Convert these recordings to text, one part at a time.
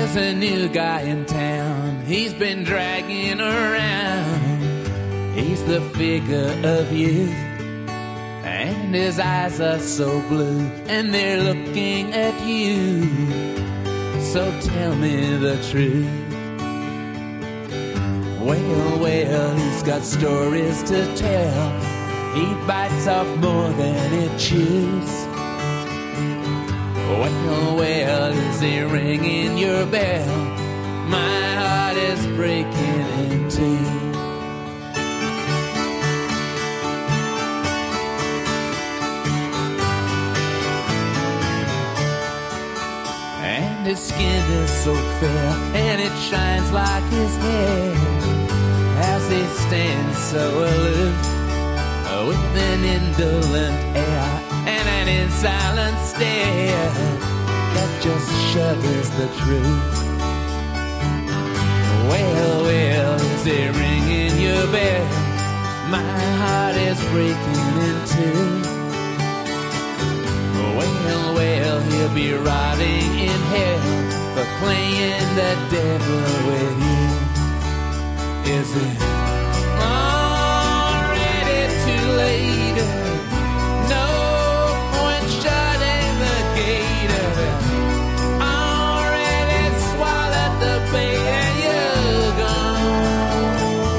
There's a new guy in town he's been dragging around. He's the figure of youth, and his eyes are so blue, and they're looking at you. So tell me the truth. Well, well, he's got stories to tell. He bites off more than he chews. Well, well, is he ringing your bell? My heart is breaking in two. And his skin is so fair, and it shines like his hair, as he stands so aloof, with an indolent air and an silent stare that just shudders the truth. Well, well, is he ringing your bell? My heart is breaking in two. Well, well, he'll be rotting in hell for playing the devil with you. Is it already too late? No point shutting the gate. Already swallowed the bait and you're gone.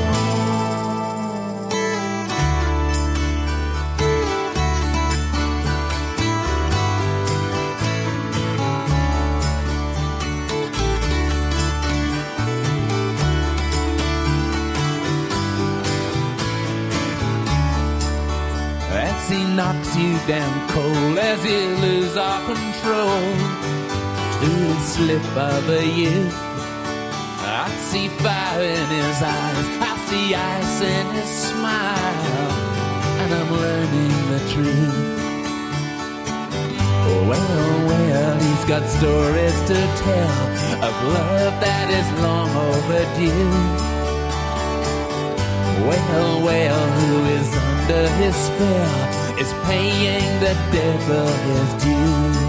As he knocks you down cold, as you lose all control to the slip of a youth, I see fire in his eyes, I see ice in his smile, and I'm learning the truth. Well, well, he's got stories to tell of love that is long overdue. Well, well, who is under his spell is paying the devil his due.